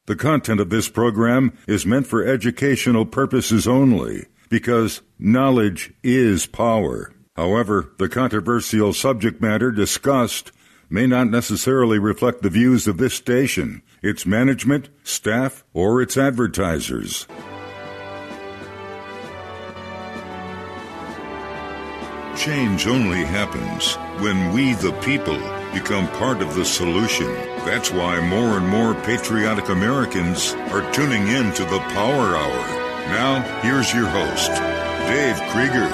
The content of this program is meant for educational purposes only, because knowledge is power. However, the controversial subject matter discussed may not necessarily reflect the views of this station, its management, staff, or its advertisers. Change only happens when we, the people, become part of the solution. That's why more and more patriotic Americans are tuning in to the Power Hour. Now, here's your host, Dave Krieger.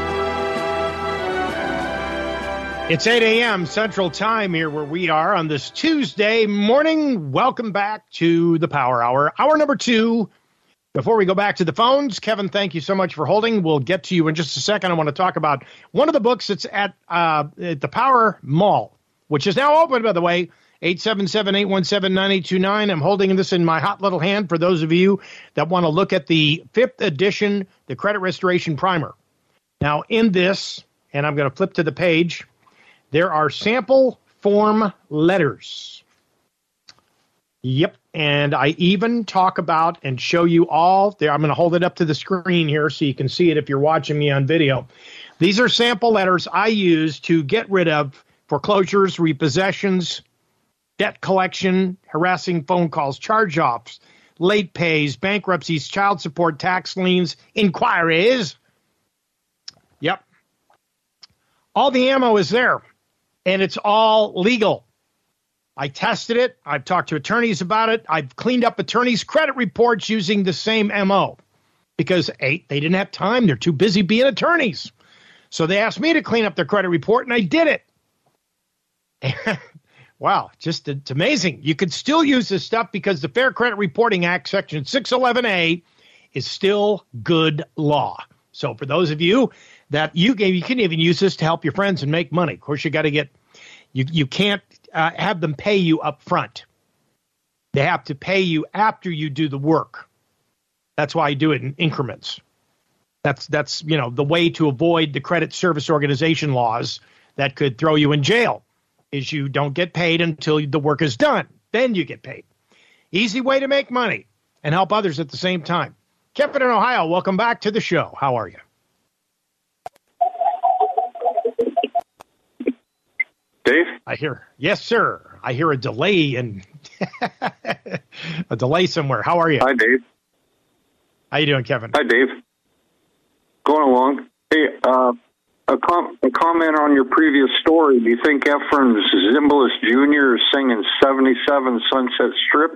It's 8 a.m. Central Time here where we are on this Tuesday morning. Welcome back to the Power Hour, hour number 2. Before we go back to the phones, Kevin, thank you so much for holding. We'll get to you in just a second. I want to talk about one of the books that's at the Power Mall, which is now open, by the way, 877-817-9829. I'm holding this in my hot little hand for those of you that want to look at the 5th edition, the Credit Restoration Primer. Now, in this, and I'm going to flip to the page, there are sample form letters. Yep, and I even talk about and show you all there. I'm going to hold it up to the screen here so you can see it if you're watching me on video. These are sample letters I use to get rid of foreclosures, repossessions, debt collection, harassing phone calls, charge-offs, late pays, bankruptcies, child support, tax liens, inquiries. Yep. All the ammo is there, and it's all legal. I tested it. I've talked to attorneys about it. I've cleaned up attorneys' credit reports using the same MO because, A, they didn't have time. They're too busy being attorneys. So they asked me to clean up their credit report, and I did it. Wow, just it's amazing. You could still use this stuff because the Fair Credit Reporting Act, Section 611A, is still good law. So for those of you that you can even use this to help your friends and make money. Of course, you got to get you can't have them pay you up front. They have to pay you after you do the work. That's why I do it in increments. That's the way to avoid the credit service organization laws that could throw you in jail. Is you don't get paid until the work is done. Then you get paid. Easy way to make money and help others at the same time. Kevin in Ohio, welcome back to the show. How are you? Dave? Yes, sir. I hear a delay and a delay somewhere. How are you? Hi, Dave. How you doing, Kevin? Hi, Dave. Going along. Hey, a comment on your previous story. Do you think Ephraim Zimbalist Jr. is singing 77 Sunset Strip?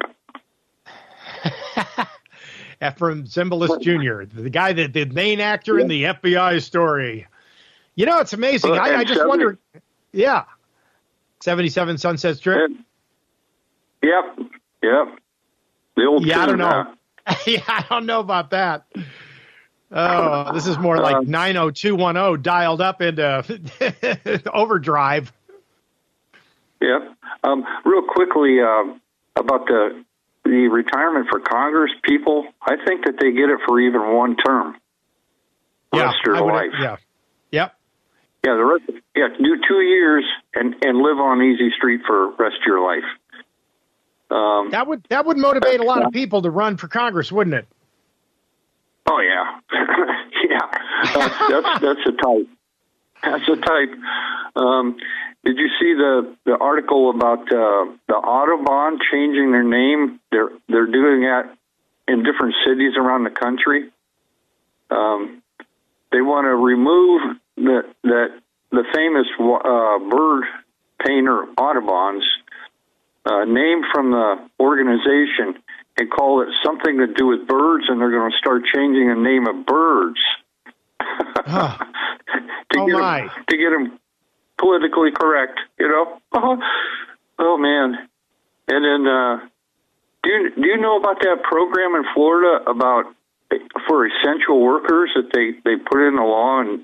Ephraim Zimbalist Jr., the guy that the main actor in the FBI story. You know, it's amazing. I just wonder. Yeah. 77 Sunset Strip? Yep. The old I don't know. Yeah, I don't know about that. Oh, this is more like 90210 dialed up into overdrive. Yeah. Real quickly about the retirement for Congress people, I think that they get it for even one term. Yeah, rest of their life. Yeah. Yep. Yeah, do 2 years and live on easy street for the rest of your life. That would motivate a lot of people to run for Congress, wouldn't it? Oh yeah, yeah. That's a type. That's a type. Did you see the article about the Audubon changing their name? They're doing that in different cities around the country. They want to remove the famous bird painter Audubon's name from the organization and call it something to do with birds, and they're going to start changing the name of birds to get them politically correct, you know? Oh man! And then, do you know about that program in Florida about for essential workers that they put in the law and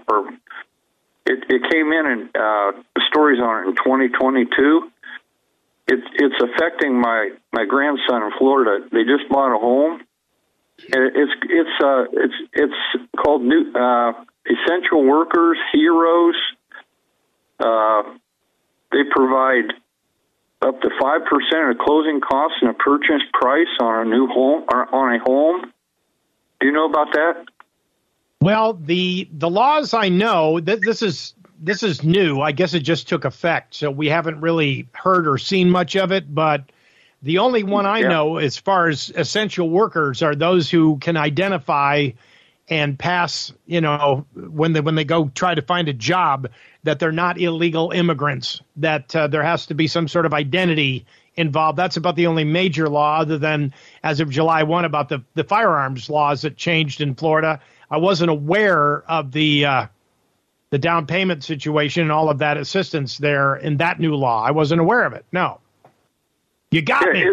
it came in the stories on it in 2022. It's affecting my grandson in Florida. They just bought a home, and it's called New Essential Workers Heroes. They provide up to 5% of closing costs and a purchase price on a new home or on a home. Do you know about that? Well, the laws I know, this is new. I guess it just took effect, so we haven't really heard or seen much of it. But the only one I know, as far as essential workers, are those who can identify and pass, when they go try to find a job, that they're not illegal immigrants, that there has to be some sort of identity involved. That's about the only major law, other than as of July 1 about the firearms laws that changed in Florida. I wasn't aware of the down payment situation and all of that assistance there in that new law. I wasn't aware of it. No. You got me.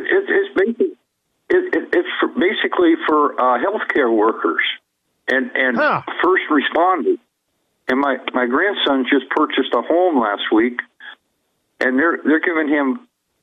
It's basically for healthcare workers and first responders. And my grandson just purchased a home last week, and they're giving him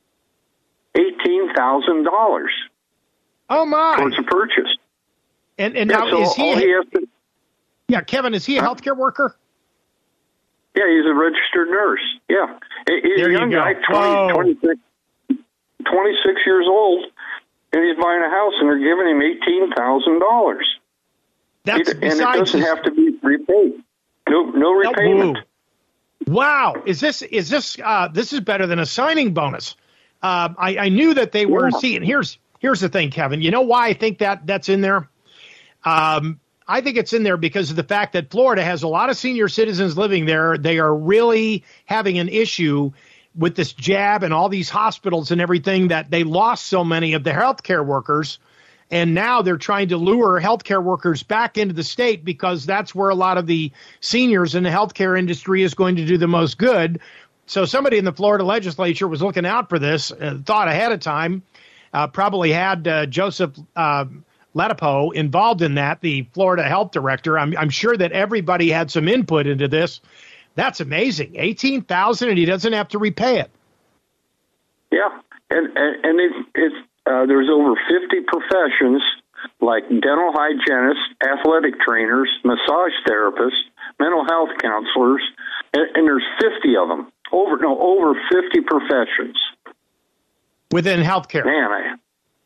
$18,000. Oh my! Towards a purchase. And now so is he? Yeah, Kevin, is he a healthcare worker? Yeah, he's a registered nurse. Yeah, he's a young guy, 26 years old, and he's buying a house, and they're giving him $18,000. And it doesn't have to be repaid. No repayment. Wow, is this this is better than a signing bonus? I knew that they were seeing. Here's the thing, Kevin. You know why I think that's in there? I think it's in there because of the fact that Florida has a lot of senior citizens living there. They are really having an issue with this jab and all these hospitals and everything, that they lost so many of their healthcare workers. And now they're trying to lure healthcare workers back into the state because that's where a lot of the seniors in the healthcare industry is going to do the most good. So somebody in the Florida legislature was looking out for this, thought ahead of time, probably had Joseph Ladapo involved in that, the Florida health director. I'm sure that everybody had some input into this. That's amazing. $18,000 and he doesn't have to repay it. Yeah, and there's over 50 professions like dental hygienists, athletic trainers, massage therapists, mental health counselors, and there's 50 of them. Over 50 professions within healthcare. Man,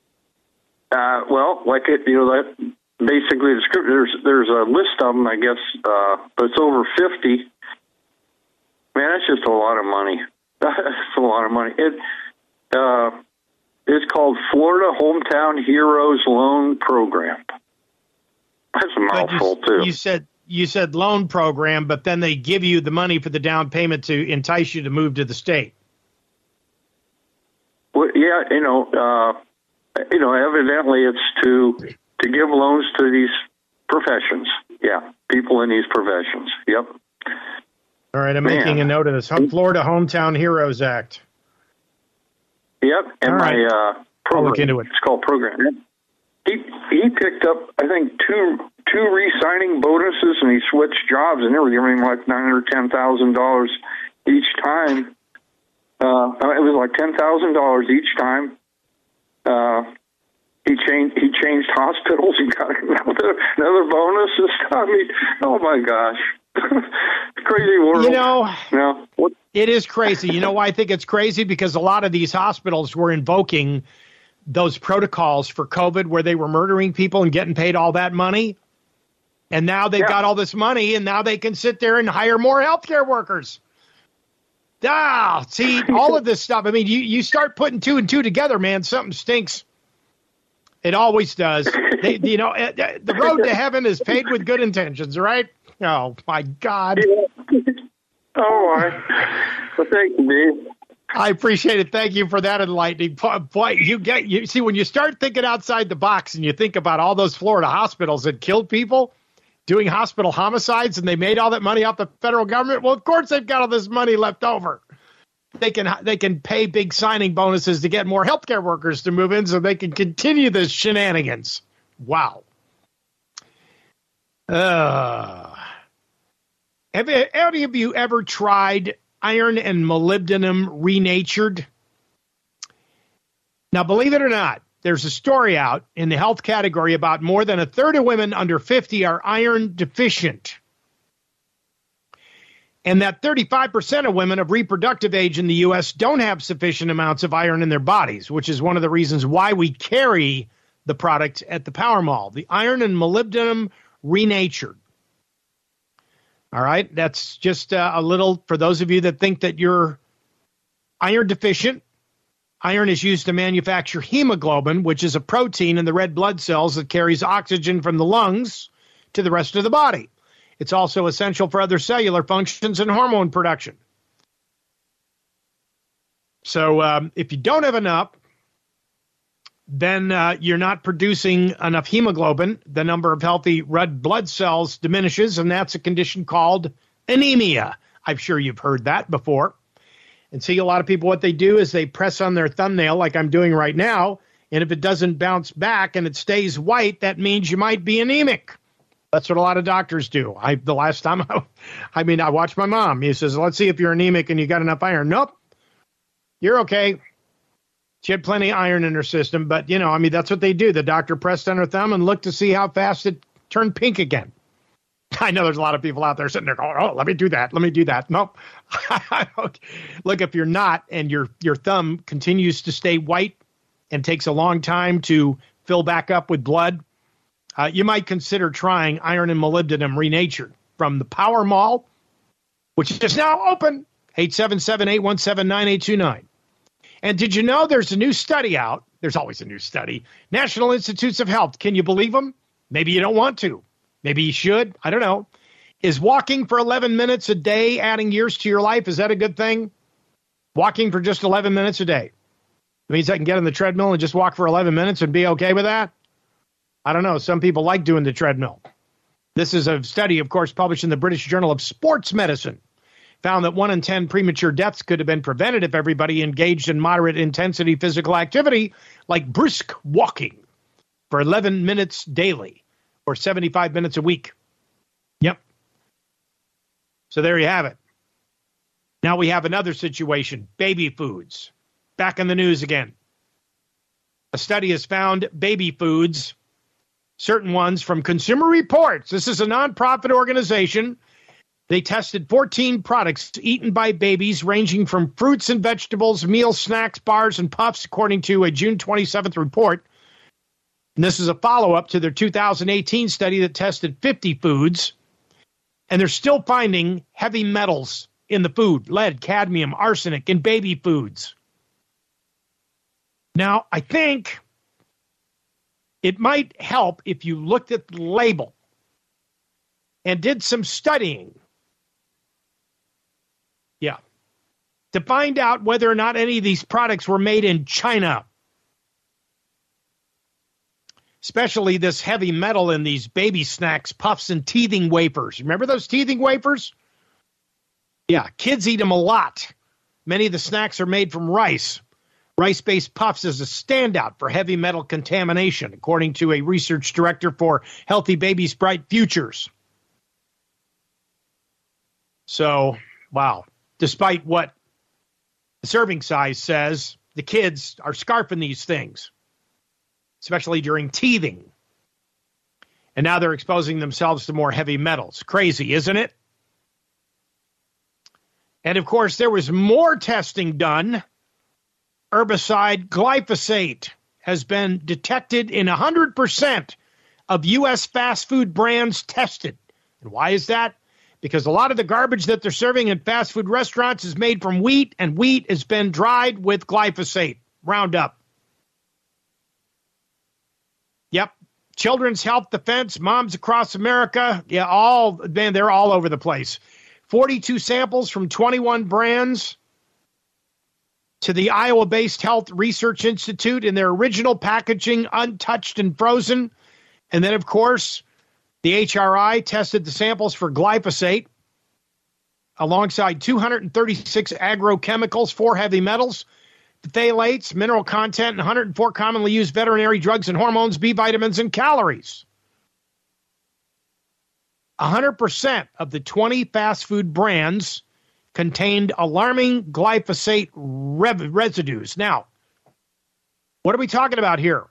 that basically there's a list of them, I guess, but it's over 50. Man, that's just a lot of money. That's a lot of money. It's called Florida Hometown Heroes Loan Program. That's a mouthful, too. You said loan program, but then they give you the money for the down payment to entice you to move to the state. Well, yeah, evidently it's to give loans to these professions. Yeah, people in these professions. Yep. All right, I'm making a note of this. Florida Hometown Heroes Act. Yep, and my program, I'll look into it. It's called Program. He picked up, I think, two re-signing bonuses, and he switched jobs, and they were giving him like $9,000 or $10,000 each time. It was like $10,000 each time. He changed hospitals and got another bonus and stuff. I mean, oh my gosh. Crazy world. It is crazy. You know why I think it's crazy? Because a lot of these hospitals were invoking those protocols for COVID where they were murdering people and getting paid all that money. And now they've got all this money, and now they can sit there and hire more healthcare workers. See, all of this stuff. I mean, you start putting two and two together, man, something stinks. It always does. The road to heaven is paved with good intentions, right? Oh, my God. Oh, my. Well, thank you, Dave. I appreciate it. Thank you for that enlightening. Boy, you see, when you start thinking outside the box and you think about all those Florida hospitals that killed people doing hospital homicides, and they made all that money off the federal government, well, of course they've got all this money left over. They can pay big signing bonuses to get more healthcare workers to move in so they can continue this shenanigans. Wow. Have any of you ever tried iron and molybdenum renatured? Now, believe it or not, there's a story out in the health category about more than a third of women under 50 are iron deficient. And that 35% of women of reproductive age in the U.S. don't have sufficient amounts of iron in their bodies, which is one of the reasons why we carry the product at the Power Mall, the iron and molybdenum renatured. All right, that's just a little for those of you that think that you're iron deficient. Iron is used to manufacture hemoglobin, which is a protein in the red blood cells that carries oxygen from the lungs to the rest of the body. It's also essential for other cellular functions and hormone production. So if you don't have enough, then you're not producing enough hemoglobin. The number of healthy red blood cells diminishes, and that's a condition called anemia. I'm sure you've heard that before. And see, a lot of people, what they do is they press on their thumbnail like I'm doing right now, and if it doesn't bounce back and it stays white, that means you might be anemic. That's what a lot of doctors do. The last time, I watched my mom. He says, let's see if you're anemic and you got enough iron. Nope, you're okay. She had plenty of iron in her system, but, that's what they do. The doctor pressed on her thumb and looked to see how fast it turned pink again. I know there's a lot of people out there sitting there going, oh, let me do that. Nope. I don't. Look, if you're not and your thumb continues to stay white and takes a long time to fill back up with blood, you might consider trying iron and molybdenum renatured from the Power Mall, which is now open, 877-817-9829. And did you know there's a new study out? There's always a new study. National Institutes of Health. Can you believe them? Maybe you don't want to. Maybe you should. I don't know. Is walking for 11 minutes a day adding years to your life? Is that a good thing? Walking for just 11 minutes a day. It means I can get on the treadmill and just walk for 11 minutes and be okay with that? I don't know. Some people like doing the treadmill. This is a study, of course, published in the British Journal of Sports Medicine. Found that 1 in 10 premature deaths could have been prevented if everybody engaged in moderate intensity physical activity like brisk walking for 11 minutes daily or 75 minutes a week. Yep. So there you have it. Now we have another situation, baby foods. Back in the news again. A study has found baby foods, certain ones from Consumer Reports. This is a nonprofit organization. They tested 14 products eaten by babies, ranging from fruits and vegetables, meals, snacks, bars, and puffs, according to a June 27th report. And this is a follow-up to their 2018 study that tested 50 foods. And they're still finding heavy metals in the food, lead, cadmium, arsenic in baby foods. Now, I think it might help if you looked at the label and did some studying. Yeah. To find out whether or not any of these products were made in China. Especially this heavy metal in these baby snacks, puffs, and teething wafers. Remember those teething wafers? Yeah, kids eat them a lot. Many of the snacks are made from rice. Rice-based puffs is a standout for heavy metal contamination, according to a research director for Healthy Babies Bright Futures. So, wow. Despite what the serving size says, the kids are scarfing these things, especially during teething. And now they're exposing themselves to more heavy metals. Crazy, isn't it? And, of course, there was more testing done. Herbicide glyphosate has been detected in 100% of U.S. fast food brands tested. And why is that? Because a lot of the garbage that they're serving in fast food restaurants is made from wheat, and wheat has been dried with glyphosate, Roundup. Yep. Children's Health Defense, Moms Across America, yeah, they're all over the place. 42 samples from 21 brands to the Iowa-based Health Research Institute in their original packaging, untouched and frozen. And then, of course, the HRI tested the samples for glyphosate alongside 236 agrochemicals, 4 heavy metals, phthalates, mineral content, and 104 commonly used veterinary drugs and hormones, B vitamins, and calories. 100% of the 20 fast food brands contained alarming glyphosate residues. Now, what are we talking about here?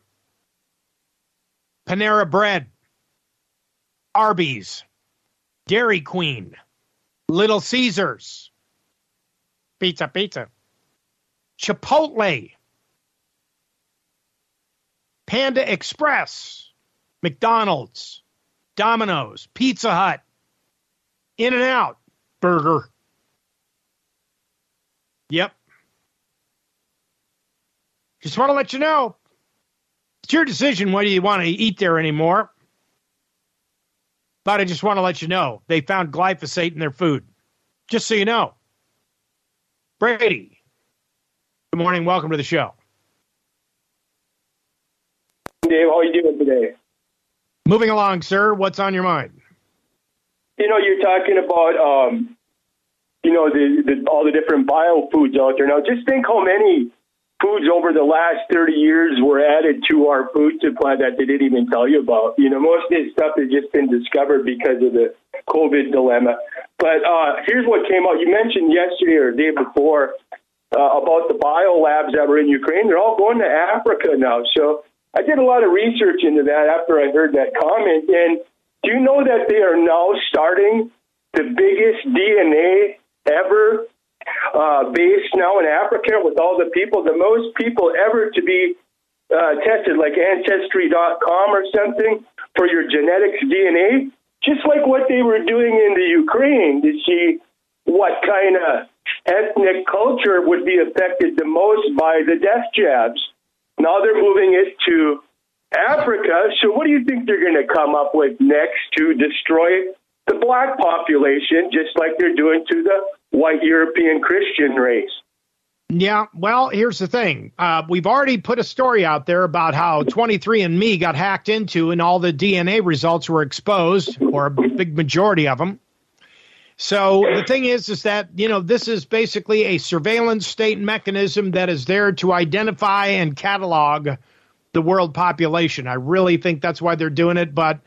Panera Bread, Arby's, Dairy Queen, Little Caesars, pizza, Chipotle, Panda Express, McDonald's, Domino's, Pizza Hut, In-N-Out, Burger. Yep. Just want to let you know, it's your decision whether you want to eat there anymore. But I just want to let you know, they found glyphosate in their food. Just so you know. Brady, good morning. Welcome to the show. Dave, how are you doing today? Moving along, sir. What's on your mind? You're talking about, all the different biofoods out there. Now, just think how many foods over the last 30 years were added to our food supply that they didn't even tell you about. Most of this stuff has just been discovered because of the COVID dilemma. But here's what came out. You mentioned yesterday or the day before about the biolabs that were in Ukraine. They're all going to Africa now. So I did a lot of research into that after I heard that comment. And do you know that they are now starting the biggest DNA ever based now in Africa with all the people, the most people ever to be tested, like Ancestry.com or something, for your genetics DNA, just like what they were doing in the Ukraine to see what kind of ethnic culture would be affected the most by the death jabs. Now they're moving it to Africa. So what do you think they're going to come up with next to destroy the black population, just like they're doing to the white European Christian race? Yeah, well, here's the thing. We've already put a story out there about how 23andMe got hacked into and all the DNA results were exposed, or a big majority of them. So the thing is that, this is basically a surveillance state mechanism that is there to identify and catalog the world population. I really think that's why they're doing it. But,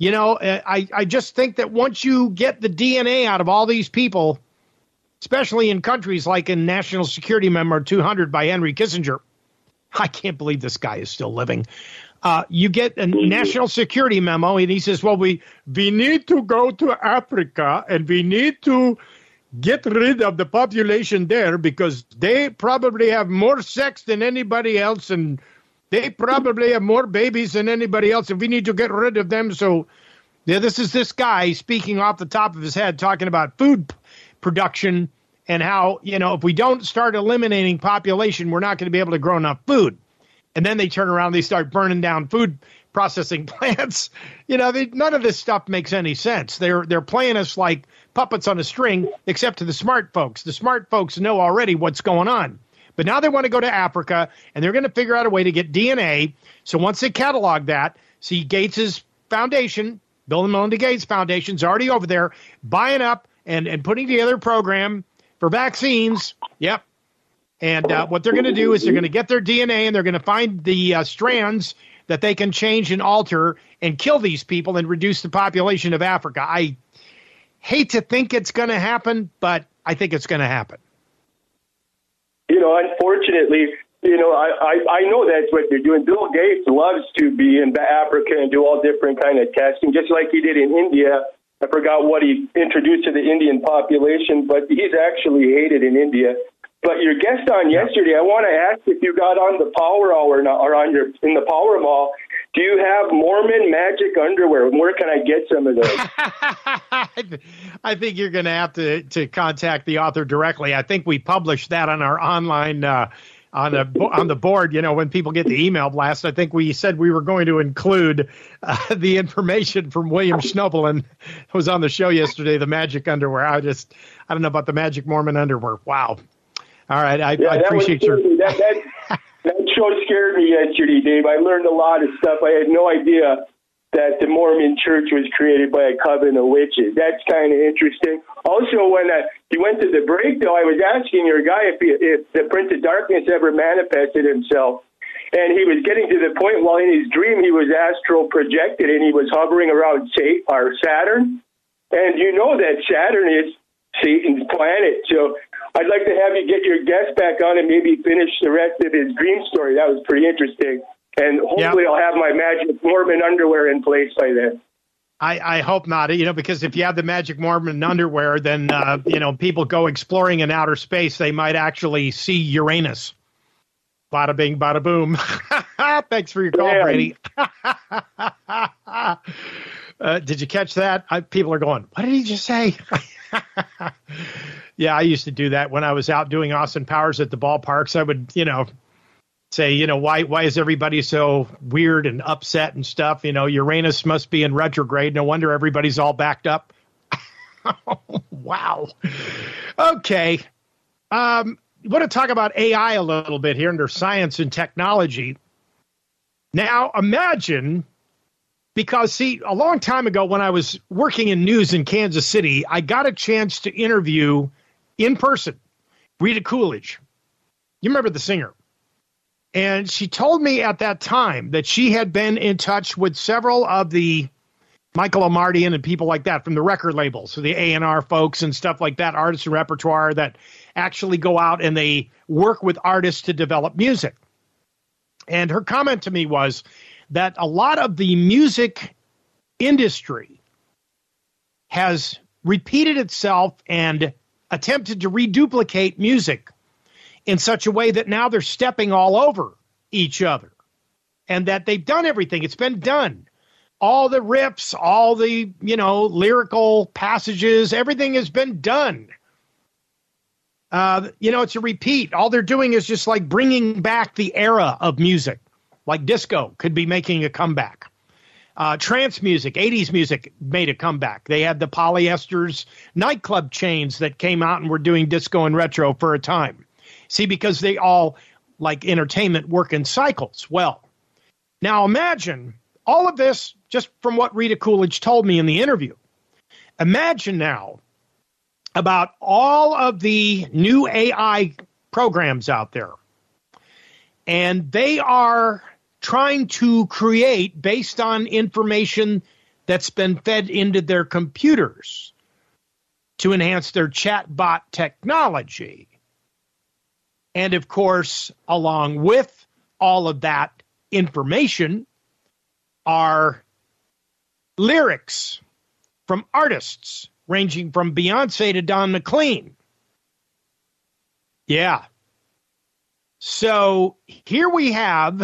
I just think that once you get the DNA out of all these people, especially in countries like in National Security Memo 200 by Henry Kissinger, I can't believe this guy is still living. You get a national security memo, and he says, well, we need to go to Africa, and we need to get rid of the population there because they probably have more sex than anybody else, and they probably have more babies than anybody else, and we need to get rid of them. So this is this guy speaking off the top of his head, talking about food production and how, if we don't start eliminating population, we're not going to be able to grow enough food. And then they turn around, they start burning down food processing plants. None of this stuff makes any sense. They're playing us like puppets on a string, except to the smart folks. The smart folks know already what's going on. But now they want to go to Africa, and they're going to figure out a way to get DNA. So once they catalog that, see Gates's foundation, Bill and Melinda Gates Foundation, is already over there buying up and putting together a program for vaccines. Yep. And what they're going to do is they're going to get their DNA, and they're going to find the strands that they can change and alter and kill these people and reduce the population of Africa. I hate to think it's going to happen, but I think it's going to happen. Unfortunately, I know that's what they're doing. Bill Gates loves to be in Africa and do all different kind of testing, just like he did in India. I forgot what he introduced to the Indian population, but he's actually hated in India. But your guest on yesterday, I want to ask if you got on the Power Hour or in the Power Mall. Do you have Mormon magic underwear? Where can I get some of those? I think you're going to have to contact the author directly. I think we published that on our online on the board. When people get the email blast, I think we said we were going to include the information from William Schnobelin, who was on the show yesterday. The magic underwear. I don't know about the magic Mormon underwear. Wow. All right, I appreciate your. That show scared me yesterday, Dave. I learned a lot of stuff. I had no idea that the Mormon Church was created by a coven of witches. That's kind of interesting. Also, when you went to the break, though, I was asking your guy if the Prince of Darkness ever manifested himself. And he was getting to the point while in his dream he was astral projected and he was hovering around Saturn. And you know that Saturn is Satan's planet. So I'd like to have you get your guest back on and maybe finish the rest of his dream story. That was pretty interesting. And hopefully I'll have my magic Mormon underwear in place by then. I hope not, because if you have the Magic Mormon underwear, then, people go exploring in outer space. They might actually see Uranus. Bada bing, bada boom. Thanks for your call, Brady. Did you catch that? People are going, what did he just say? Yeah, I used to do that when I was out doing Austin Powers at the ballparks. I would, say, why is everybody so weird and upset and stuff? Uranus must be in retrograde. No wonder everybody's all backed up. Wow. Okay. I want to talk about AI a little bit here under science and technology. Now, imagine, because, a long time ago when I was working in news in Kansas City, I got a chance to interview in person Rita Coolidge. You remember the singer? And she told me at that time that she had been in touch with several of the Michael Omartian and people like that from the record labels, so the A&R folks and stuff like that, artists and repertoire that actually go out and they work with artists to develop music. And her comment to me was that a lot of the music industry has repeated itself and attempted to reduplicate music in such a way that now they're stepping all over each other, and that they've done everything. It's been done. All the riffs, all the, lyrical passages, everything has been done. It's a repeat. All they're doing is just like bringing back the era of music, like disco could be making a comeback. Trance music, 80s music made a comeback. They had the polyesters nightclub chains that came out and were doing disco and retro for a time. See, because they all, like entertainment, work in cycles. Well, now imagine all of this just from what Rita Coolidge told me in the interview. Imagine now about all of the new AI programs out there. And they are trying to create based on information that's been fed into their computers to enhance their chatbot technology. And of course, along with all of that information are lyrics from artists ranging from Beyonce to Don McLean. Yeah. So here we have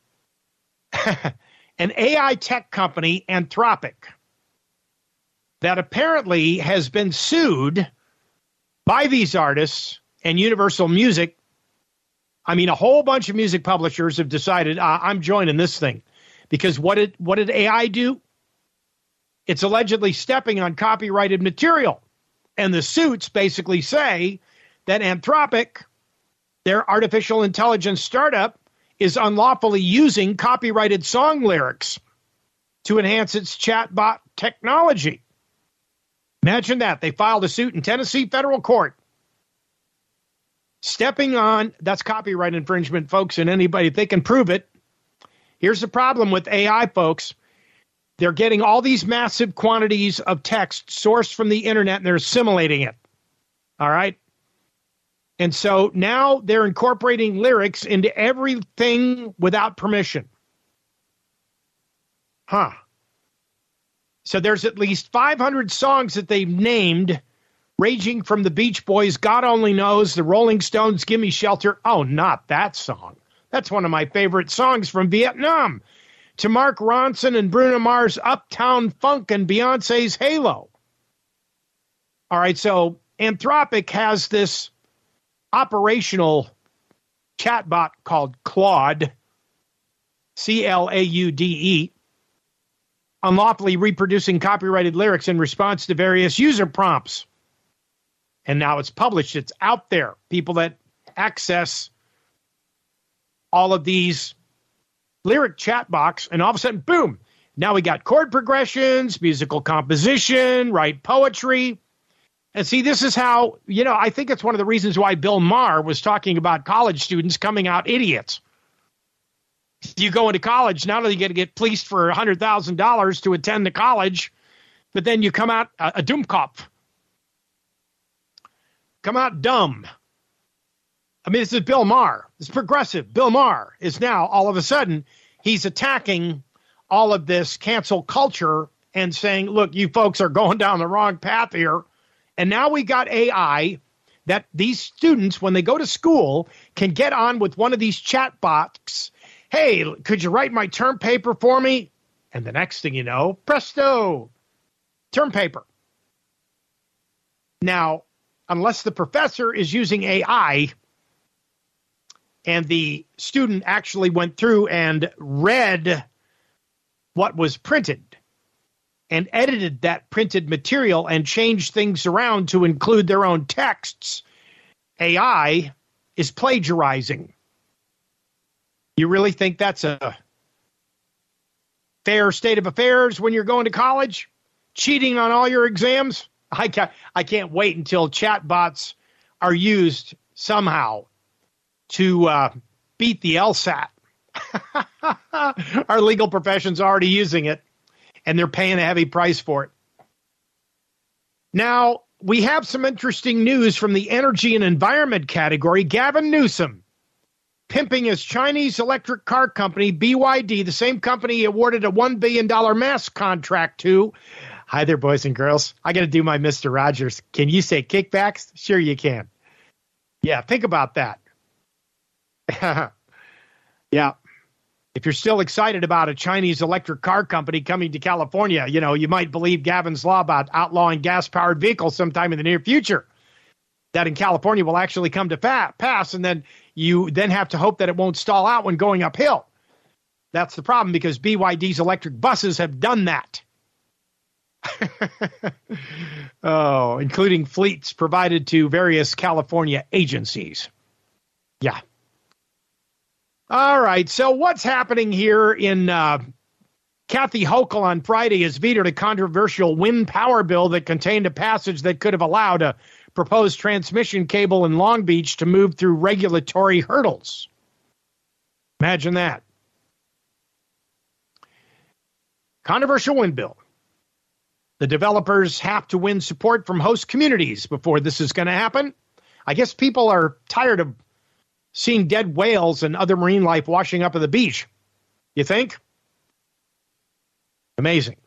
an AI tech company, Anthropic, that apparently has been sued by these artists and Universal Music. I mean, a whole bunch of music publishers have decided, I'm joining this thing. Because what did AI do? It's allegedly stepping on copyrighted material. And the suits basically say that Anthropic, their artificial intelligence startup, is unlawfully using copyrighted song lyrics to enhance its chatbot technology. Imagine that. They filed a suit in Tennessee federal court. Stepping on, that's copyright infringement, folks, and anybody, if they can prove it. Here's the problem with AI, folks. They're getting all these massive quantities of text sourced from the internet, and they're assimilating it. All right? And so now they're incorporating lyrics into everything without permission. Huh. So there's at least 500 songs that they've named, ranging from the Beach Boys' God Only Knows, the Rolling Stones' Gimme Shelter. Oh, not that song. That's one of my favorite songs from Vietnam. To Mark Ronson and Bruno Mars' Uptown Funk and Beyonce's Halo. All right, so Anthropic has this operational chatbot called Claude, Claude, unlawfully reproducing copyrighted lyrics in response to various user prompts. And now it's published. It's out there. People that access all of these lyric chat box, and all of a sudden, boom, now we got chord progressions, musical composition, write poetry. And see, this is how, I think it's one of the reasons why Bill Maher was talking about college students coming out idiots. You go into college, not only are you going to get fleeced for $100,000 to attend the college, but then you come out a Dummkopf. Come out dumb. I mean, this is Bill Maher. This progressive Bill Maher is now, all of a sudden, he's attacking all of this cancel culture and saying, look, you folks are going down the wrong path here. And now we got AI that these students, when they go to school, can get on with one of these chat bots. Hey, could you write my term paper for me? And the next thing you know, presto, term paper. Now, unless the professor is using AI and the student actually went through and read what was printed and edited that printed material and changed things around to include their own texts, AI is plagiarizing. You really think that's a fair state of affairs when you're going to college? Cheating on all your exams? I can't wait until chatbots are used somehow to beat the LSAT. Our legal profession's already using it, and they're paying a heavy price for it. Now, we have some interesting news from the energy and environment category. Gavin Newsom pimping his Chinese electric car company, BYD, the same company he awarded a $1 billion mass contract to. Hi there, boys and girls. I got to do my Mr. Rogers. Can you say kickbacks? Sure you can. Yeah, think about that. Yeah. If you're still excited about a Chinese electric car company coming to California, you know, you might believe Gavin's law about outlawing gas-powered vehicles sometime in the near future. That in California will actually come to pass, and then you then have to hope that it won't stall out when going uphill. That's the problem, because BYD's electric buses have done that. Oh, including fleets provided to various California agencies. Yeah. All right, so what's happening here in Kathy Hochul on Friday has vetoed a controversial wind power bill that contained a passage that could have allowed a proposed transmission cable in Long Beach to move through regulatory hurdles. Imagine that. Controversial wind bill. The developers have to win support from host communities before this is going to happen. I guess people are tired of seeing dead whales and other marine life washing up at the beach. You think? Amazing.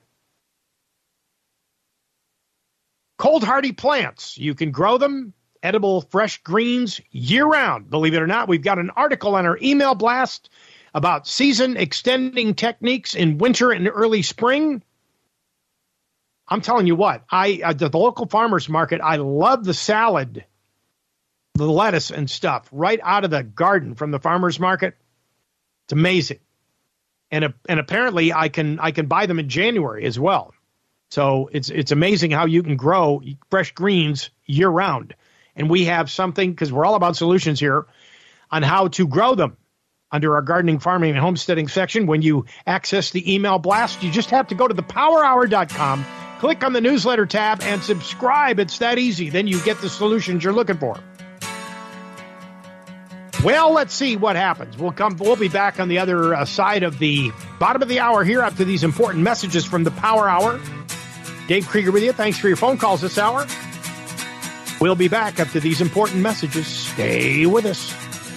Cold hardy plants. You can grow them, edible fresh greens year-round. Believe it or not, we've got an article on our email blast about season extending techniques in winter and early spring. I'm telling you what, at the local farmers market, I love the salad, the lettuce and stuff right out of the garden from the farmers market. It's amazing. And apparently I can buy them in January as well. So it's amazing how you can grow fresh greens year round. And we have something, because we're all about solutions here, on how to grow them under our gardening, farming, and homesteading section. When you access the email blast, you just have to go to thepowerhour.com, click on the newsletter tab, and subscribe. It's that easy. Then you get the solutions you're looking for. Well, let's see what happens. We'll be back on the other side of the bottom of the hour here after these important messages from the Power Hour. Dave Krieger with you. Thanks for your phone calls this hour. We'll be back after these important messages. Stay with us.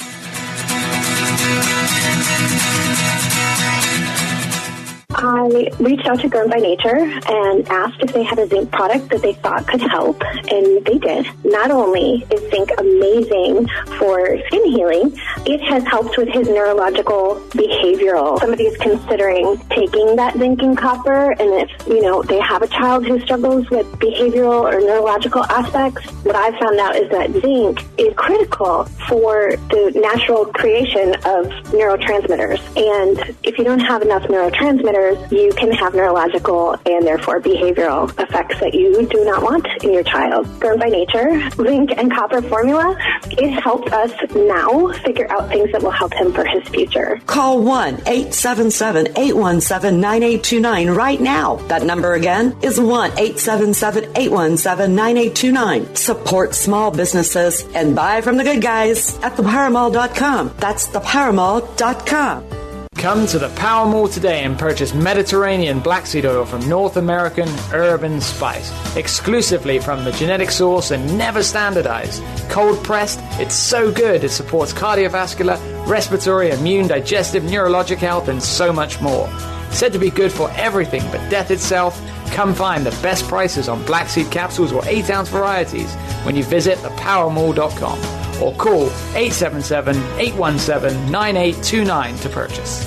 I reached out to Grown by Nature and asked if they had a zinc product that they thought could help, and they did. Not only is zinc amazing for skin healing, it has helped with his neurological behavioral. Somebody is considering taking that zinc and copper, and if, they have a child who struggles with behavioral or neurological aspects, what I've found out is that zinc is critical for the natural creation of neurotransmitters. And if you don't have enough neurotransmitters, you can have neurological and therefore behavioral effects that you do not want in your child. Grown by Nature, zinc and copper formula, it helped us now figure out things that will help him for his future. Call 1-877-817-9829 right now. That number again is 1-877-817-9829. Support small businesses and buy from the good guys at thepowermall.com. That's thepowermall.com. Come to the Power Mall today and purchase Mediterranean black seed oil from North American Urban Spice, exclusively from the genetic source and never standardized. Cold pressed, it's so good it supports cardiovascular, respiratory, immune, digestive, neurologic health, and so much more. Said to be good for everything but death itself, Come find the best prices on Black Seed capsules or 8-ounce varieties when you visit thepowermall.com or call 877-817-9829 to purchase.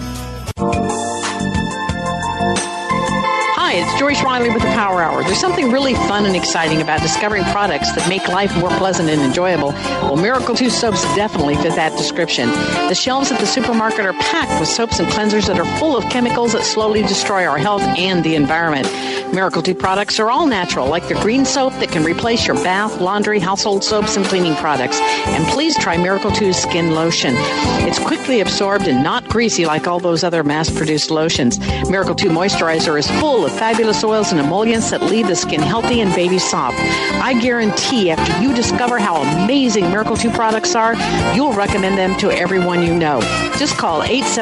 Hi, it's Joyce Riley with the Power Hour. There's something really fun and exciting about discovering products that make life more pleasant and enjoyable. Well, Miracle 2 soaps definitely fit that description. The shelves at the supermarket are packed with soaps and cleansers that are full of chemicals that slowly destroy our health and the environment. Miracle 2 products are all natural, like the green soap that can replace your bath, laundry, household soaps, and cleaning products. And please try Miracle 2's skin lotion. It's quickly absorbed and not greasy like all those other mass-produced lotions. Miracle 2 moisturizer is full of fabulous oils and emollients that leave the skin healthy and baby soft. I guarantee after you discover how amazing Miracle 2 products are, you'll recommend them to everyone you know. Just call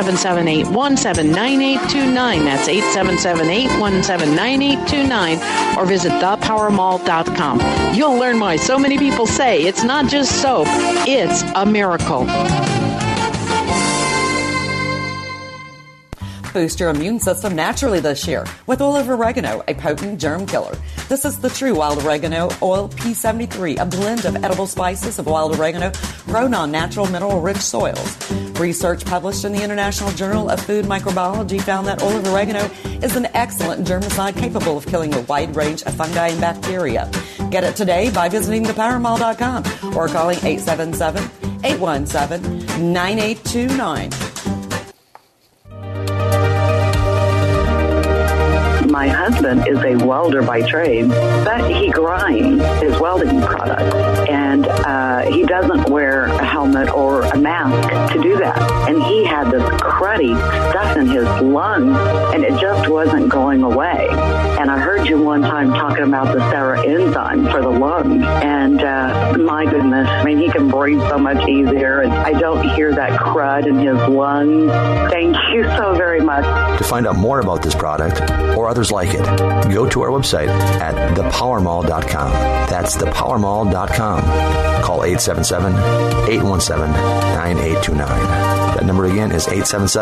877-817-9829. That's 877-817-9829, or visit thepowermall.com. You'll learn why so many people say it's not just soap, it's a miracle. Boost your immune system naturally this year with oil of oregano, a potent germ killer. This is the true wild oregano oil P73, a blend of edible spices of wild oregano grown on natural mineral-rich soils. Research published in the International Journal of Food Microbiology found that oil of oregano is an excellent germicide capable of killing a wide range of fungi and bacteria. Get it today by visiting thepowermall.com or calling 877-817-9829. My husband is a welder by trade, but he grinds his welding products, and he doesn't wear a helmet or a mask to do that. And he had this cruddy stuff in his lungs, and it just wasn't going away. And I heard you one time talking about the Sarah enzyme for the lungs, and my goodness, I mean, he can breathe so much easier, and I don't hear that crud in his lungs. Thank you so very much. To find out more about this product or others like it, go to our website at thepowermall.com. That's thepowermall.com. Call 877-817-9829. That number again is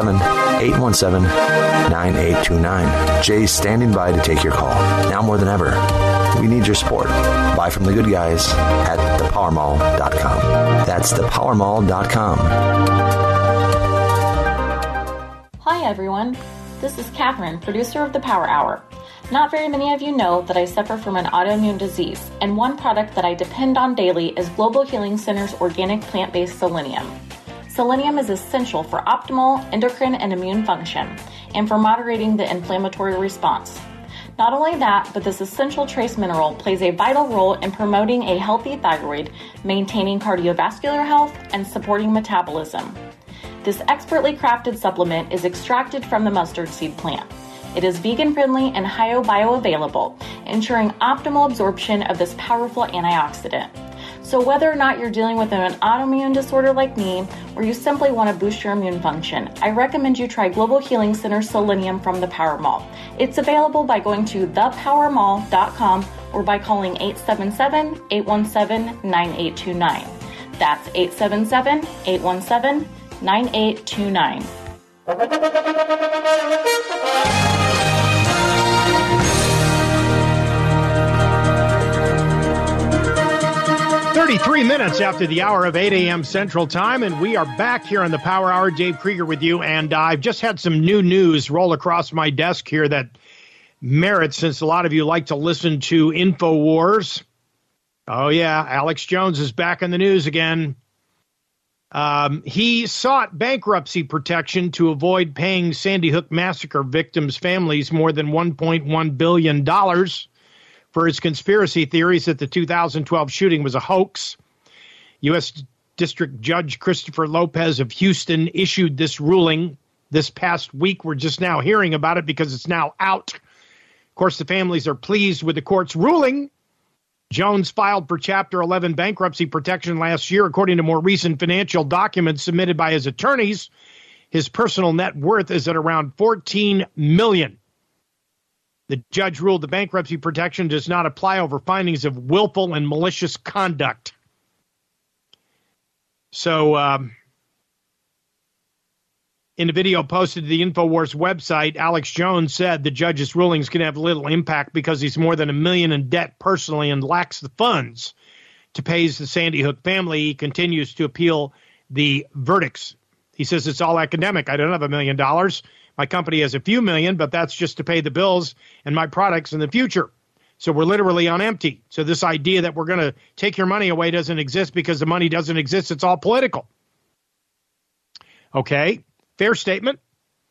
877-817-9829. Jay's standing by to take your call. Now more than ever, we need your support. Buy from the good guys at thepowermall.com. That's thepowermall.com. Hi everyone, this is Catherine, producer of the Power Hour. Not very many of you know that I suffer from an autoimmune disease, and one product that I depend on daily is Global Healing Center's organic plant-based selenium. Selenium is essential for optimal endocrine and immune function, and for moderating the inflammatory response. Not only that, but this essential trace mineral plays a vital role in promoting a healthy thyroid, maintaining cardiovascular health, and supporting metabolism. This expertly crafted supplement is extracted from the mustard seed plant. It is vegan-friendly and bioavailable, ensuring optimal absorption of this powerful antioxidant. So whether or not you're dealing with an autoimmune disorder like me, or you simply want to boost your immune function, I recommend you try Global Healing Center Selenium from the Power Mall. It's available by going to thepowermall.com or by calling 877-817-9829. That's 877-817-9829. 33 minutes after the hour of 8 a.m. Central Time, and we are back here on the Power Hour. Dave Krieger with you, and I've just had some new news roll across my desk here that merits, since a lot of you like to listen to InfoWars. Oh, yeah, Alex Jones is back in the news again. He sought bankruptcy protection to avoid paying Sandy Hook massacre victims' families more than $1.1 billion for his conspiracy theories that the 2012 shooting was a hoax. U.S. District Judge Christopher Lopez of Houston issued this ruling this past week. We're just now hearing about it because it's now out. Of course, the families are pleased with the court's ruling. Jones filed for Chapter 11 bankruptcy protection last year. According to more recent financial documents submitted by his attorneys, his personal net worth is at around $14 million. The judge ruled the bankruptcy protection does not apply over findings of willful and malicious conduct. So In the video posted to the InfoWars website, Alex Jones said the judge's rulings can have little impact because he's more than $1 million in debt personally and lacks the funds to pay the Sandy Hook family. He continues to appeal the verdicts. He says it's all academic. I don't have $1 million. My company has a few million, but that's just to pay the bills and my products in the future. So we're literally on empty. So this idea that we're going to take your money away doesn't exist because the money doesn't exist. It's all political. Okay. Fair statement.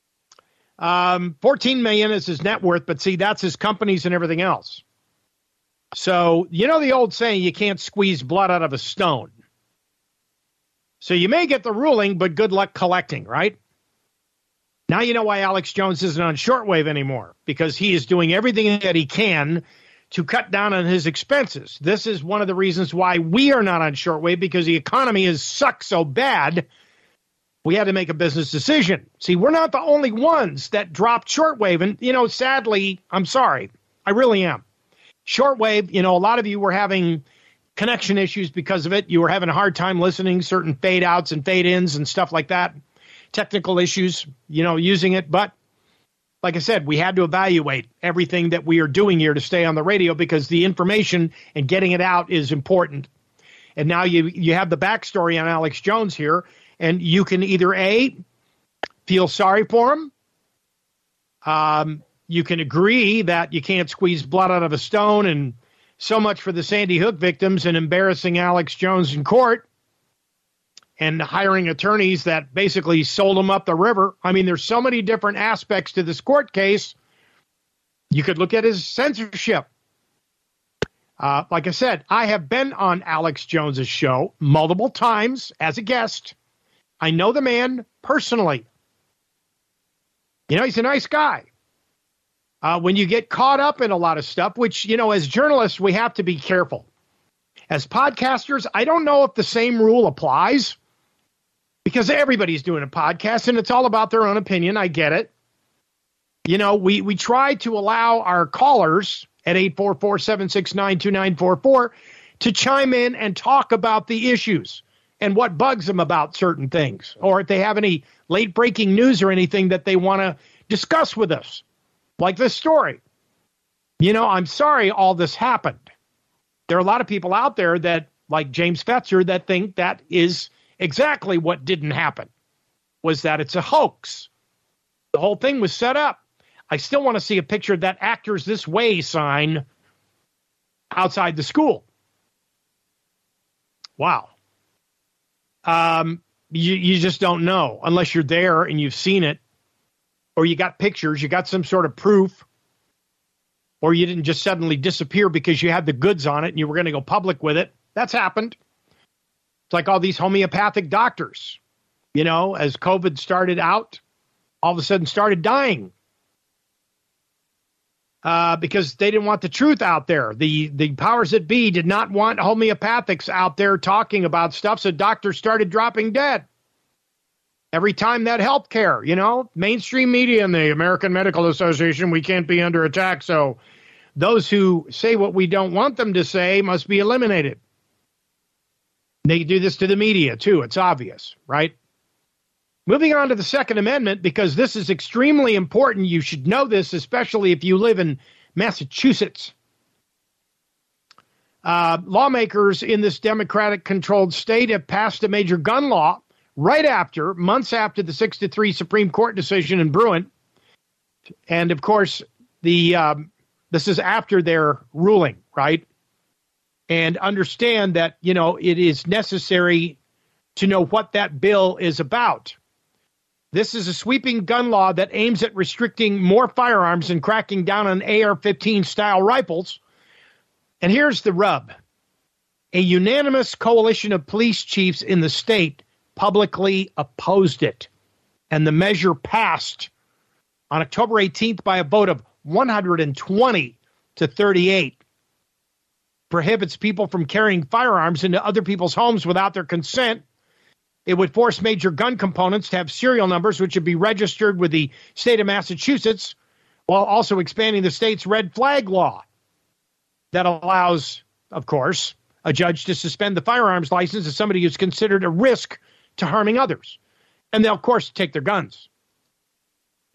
14 million is his net worth, but see, that's his companies and everything else. So, you know the old saying, you can't squeeze blood out of a stone. So you may get the ruling, but good luck collecting, right? Now you know why Alex Jones isn't on shortwave anymore, because he is doing everything that he can to cut down on his expenses. This is one of the reasons why we are not on shortwave, because the economy has sucked so bad. We had to make a business decision. See, we're not the only ones that dropped shortwave. And, you know, sadly, I'm sorry. I really am. Shortwave, you know, a lot of you were having connection issues because of it. You were having a hard time listening, certain fade outs and fade ins and stuff like that. Technical issues, you know, using it. But like I said, we had to evaluate everything that we are doing here to stay on the radio because the information and getting it out is important. And now you have the backstory on Alex Jones here. And you can either A, feel sorry for him. You can agree that you can't squeeze blood out of a stone, and so much for the Sandy Hook victims and embarrassing Alex Jones in court and hiring attorneys that basically sold him up the river. I mean, there's so many different aspects to this court case. You could look at his censorship. Like I said, I have been on Alex Jones's show multiple times as a guest. I know the man personally. You know, he's a nice guy. When you get caught up in a lot of stuff, which, you know, as journalists, we have to be careful. As podcasters, I don't know if the same rule applies because everybody's doing a podcast and it's all about their own opinion. I get it. You know, we try to allow our callers at 844-769-2944 to chime in and talk about the issues and what bugs them about certain things, or if they have any late breaking news or anything that they want to discuss with us, like this story. You know, I'm sorry all this happened. There are a lot of people out there that, like James Fetzer, that think that is exactly what didn't happen, was that it's a hoax. The whole thing was set up. I still want to see a picture of that Actors This Way sign outside the school. Wow. You just don't know unless you're there and you've seen it, or you got pictures, you got some sort of proof, or you didn't just suddenly disappear because you had the goods on it and you were going to go public with it. That's happened. It's like all these homeopathic doctors, you know, as COVID started out, all of a sudden started dying because they didn't want the truth out there. The powers that be did not want homeopathics out there talking about stuff, so doctors started dropping dead. Every time that healthcare, you know, mainstream media and the American Medical Association, we can't be under attack, so those who say what we don't want them to say must be eliminated. They do this to the media, too. It's obvious, right? Moving on to the Second Amendment, because this is extremely important. You should know this, especially if you live in Massachusetts. Lawmakers in this Democratic-controlled state have passed a major gun law months after the 6-3 Supreme Court decision in Bruin. And, of course, this is after their ruling, right? And understand that, you know, it is necessary to know what that bill is about. This is a sweeping gun law that aims at restricting more firearms and cracking down on AR-15 style rifles. And here's the rub. A unanimous coalition of police chiefs in the state publicly opposed it. And the measure passed on October 18th by a vote of 120 to 38. Prohibits people from carrying firearms into other people's homes without their consent. It would force major gun components to have serial numbers, which would be registered with the state of Massachusetts, while also expanding the state's red flag law that allows, of course, a judge to suspend the firearms license of somebody who's considered a risk to harming others. And they'll, of course, take their guns.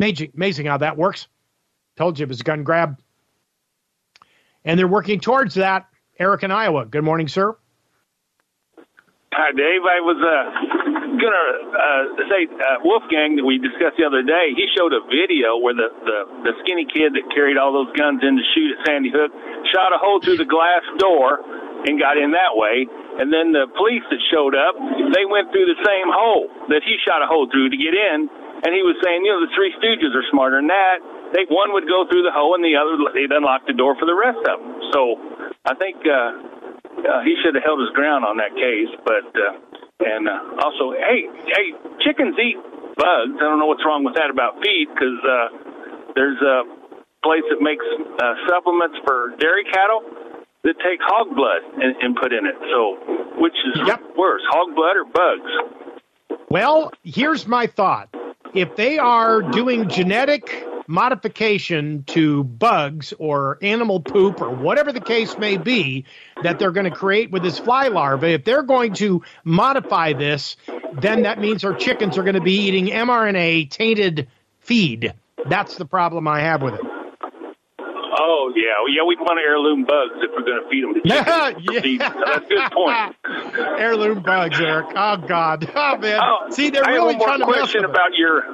Amazing how that works. Told you it was a gun grab. And they're working towards that. Eric in Iowa. Good morning, sir. Hi, Dave. I was going to say Wolfgang that we discussed the other day, he showed a video where the skinny kid that carried all those guns in to shoot at Sandy Hook shot a hole through the glass door and got in that way. And then the police that showed up, they went through the same hole that he shot a hole through to get in. And he was saying, the Three Stooges are smarter than that. One would go through the hole and the other, they'd unlock the door for the rest of them. So I think he should have held his ground on that case. But and also, hey, chickens eat bugs. I don't know what's wrong with that about feed, because there's a place that makes supplements for dairy cattle that take hog blood and put in it. So which is worse, hog blood or bugs? Well, here's my thought. If they are doing genetic modification to bugs or animal poop or whatever the case may be that they're going to create with this fly larva, if they're going to modify this, then that means our chickens are going to be eating mRNA-tainted feed. That's the problem I have with it. Oh, yeah, we'd want heirloom bugs if we're going to feed them to chickens. Yeah. So that's a good point. Heirloom bugs, Eric. Oh, God. Oh, man. See, they're really trying to mess with it. I have one more question about your...